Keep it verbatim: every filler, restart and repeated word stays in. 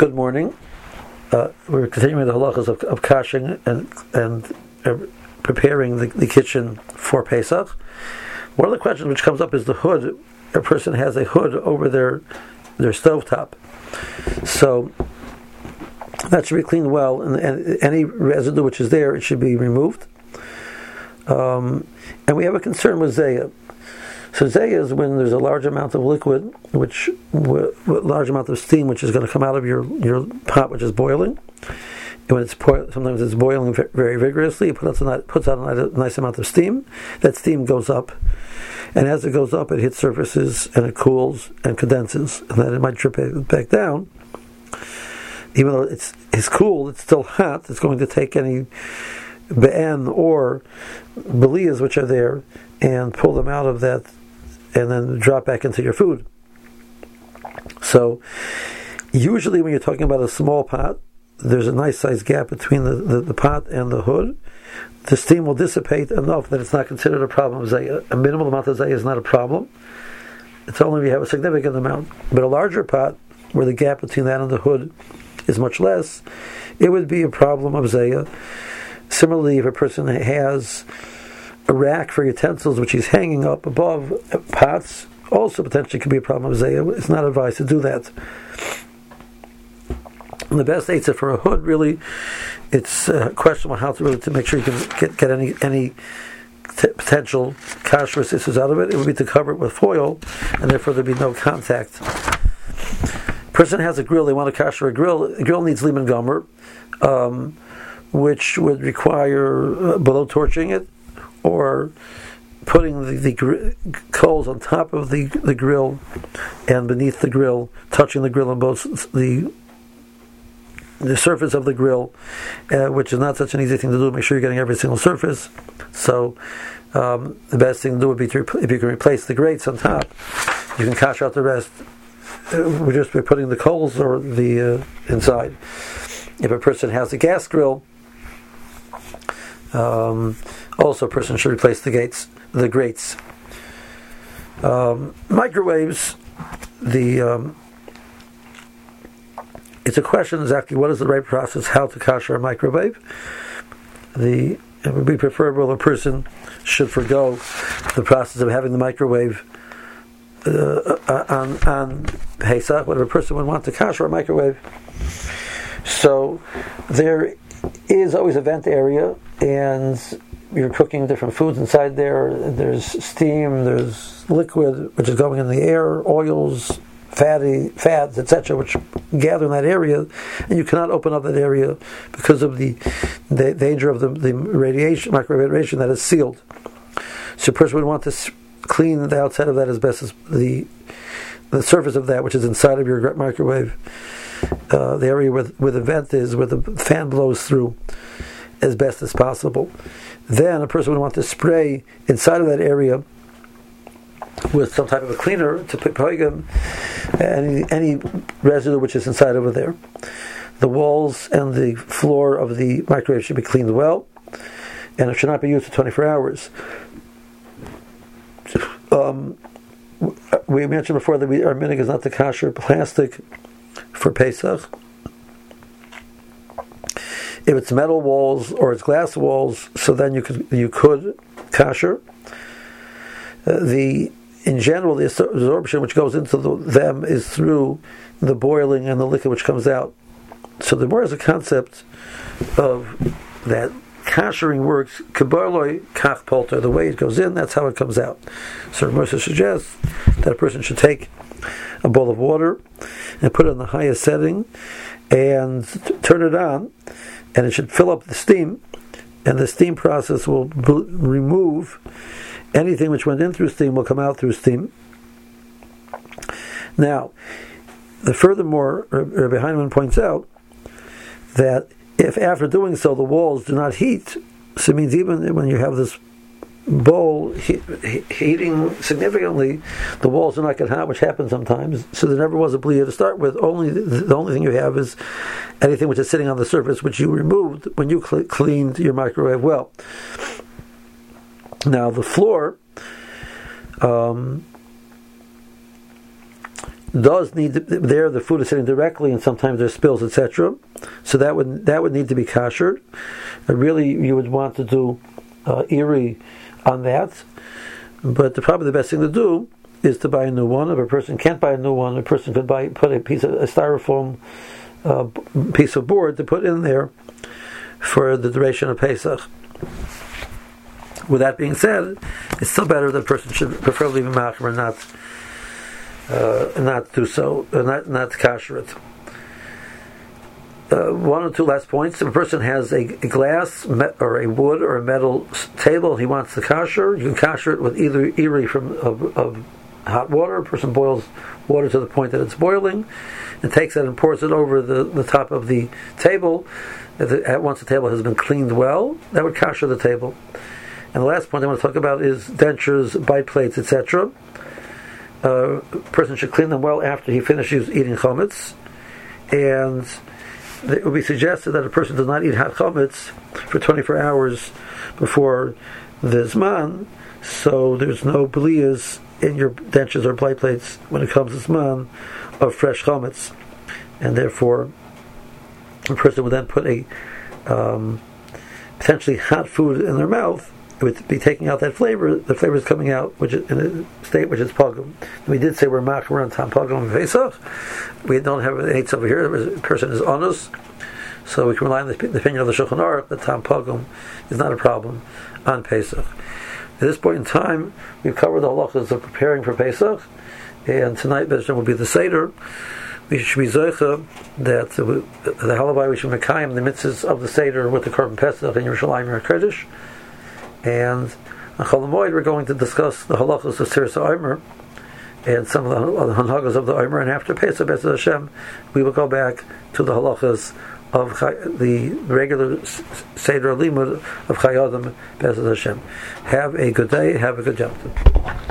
Good morning. Uh, we're continuing the halachas of, of kashing and and uh, preparing the, the kitchen for Pesach. One of the questions which comes up is the hood. A person has a hood over their their stovetop, so that should be cleaned well, and, and any residue which is there, it should be removed. Um, and we have a concern with zayah. So zayah is when there's a large amount of liquid, which w- w- large amount of steam, which is going to come out of your, your pot, which is boiling. And when it's po- sometimes it's boiling v- very vigorously, it puts out, puts out a nice amount of steam. That steam goes up, and as it goes up, it hits surfaces and it cools and condenses, and then it might drip back down. Even though it's it's cool, it's still hot. It's going to take any be'en or beliyas which are there and pull them out of that, and then drop back into your food. So, usually when you're talking about a small pot, there's a nice sized gap between the, the, the pot and the hood. The steam will dissipate enough that it's not considered a problem of zayah. A minimal amount of zayah is not a problem. It's only if you have a significant amount. But a larger pot, where the gap between that and the hood is much less, it would be a problem of zayah. Similarly, if a person has a rack for utensils which he's hanging up above pots, also potentially could be a problem of zayah. It's not advised to do that. And the best answer for a hood, really, it's a question of how to really to make sure you can get, get any any t- potential kashrus issues out of it. It would be to cover it with foil, and therefore there'd be no contact. Person has a grill, they want to kasher a grill. A grill needs liman gomer, um, which would require uh, below torching it, or putting the, the gr- coals on top of the, the grill and beneath the grill, touching the grill on both the the surface of the grill, uh, which is not such an easy thing to do. Make sure you're getting every single surface. So um, the best thing to do would be to, if you can replace the grates on top, you can cash out the rest. Uh, we're just by putting the coals or the uh, inside. If a person has a gas grill, um, also a person should replace the gates, the grates. Um, microwaves, the um, it's a question exactly what is the right process, how to kasher a microwave. The it would be preferable a person should forego the process of having the microwave uh, on on Pesach, whatever person would want to kasher a microwave. So there is always a vent area, and you're cooking different foods inside there. There's steam, there's liquid which is going in the air, oils, fatty fats, et cetera, which gather in that area, and you cannot open up that area because of the, the danger of the, the radiation, microwave radiation that is sealed. So a person would want to clean the outside of that as best as the the surface of that, which is inside of your microwave, uh, the area where, where the vent is, where the fan blows through, as best as possible. Then a person would want to spray inside of that area with some type of a cleaner to put any any residue which is inside over there. The walls and the floor of the microwave should be cleaned well, and it should not be used for twenty-four hours. Um, we mentioned before that we, our minhag is not to kasher plastic for Pesach. If it's metal walls or it's glass walls, so then you could you could kasher. Uh, the in general, the absorption which goes into the, them is through the boiling and the liquid which comes out. So the more as a concept of that kashering works, kabarloi kach polter, the way it goes in, that's how it comes out. So Moshe suggests that a person should take a bowl of water and put it on the highest setting and t- turn it on, and it should fill up the steam, and the steam process will b- remove anything which went in through steam will come out through steam. Now, the furthermore, Rabbi Heinemann points out that if after doing so the walls do not heat, so it means even when you have this bowl he, he, heating significantly, the walls do not get hot, which happens sometimes. So there never was a bliya to start with. Only the, the only thing you have is anything which is sitting on the surface, which you removed when you cl- cleaned your microwave well. Now the floor, um, does need to, there the food is sitting directly, and sometimes there's spills, et cetera. So that would that would need to be kashered. Uh, really, you would want to do uh, iri on that, but the, probably the best thing to do is to buy a new one. If a person can't buy a new one, a person could buy put a piece of a styrofoam uh, piece of board to put in there for the duration of Pesach. With that being said, it's still better that a person should preferably be machmer and not uh, not do so, uh, not not kasher it. Uh, one or two last points. If a person has a, a glass me- or a wood or a metal s- table, he wants the kasher. You can kasher it with either iri from of, of hot water. A person boils water to the point that it's boiling, and takes it and pours it over the, the top of the table. At once the table has been cleaned well, that would kasher the table. And the last point I want to talk about is dentures, bite plates, et cetera. Uh, a person should clean them well after he finishes eating chametz, and it would be suggested that a person does not eat hot chametz for twenty-four hours before the zman, so there's no bliyas in your dentures or bite plates when it comes to zman of fresh chametz, and therefore a person would then put a um, potentially hot food in their mouth. It would be taking out that flavor. The flavor is coming out, which is in a state which is pogum. We did say we're machmer on tam pogum and Pesach. We don't have an eights over here. The person is honest, so we can rely on the, the opinion of the Shulchan Aruch that tam pogum is not a problem on Pesach. At this point in time, we've covered the halachas of preparing for Pesach, and tonight Bezran will be the Seder. We should be zoicha that the, the halavai we should mekayim the mitzvahs of the Seder with the Korban Pesach in Yerushalayim and Kodesh. And on Chol Hamoed we're going to discuss the halachos of Siras HaOmer and some of the, the hanhagos of the Omer, and after Pesach, B'ezras Hashem, we will go back to the halachos of the regular Seder Limud of Chayei Adam, B'ezras Hashem. Have a good day, have a good job.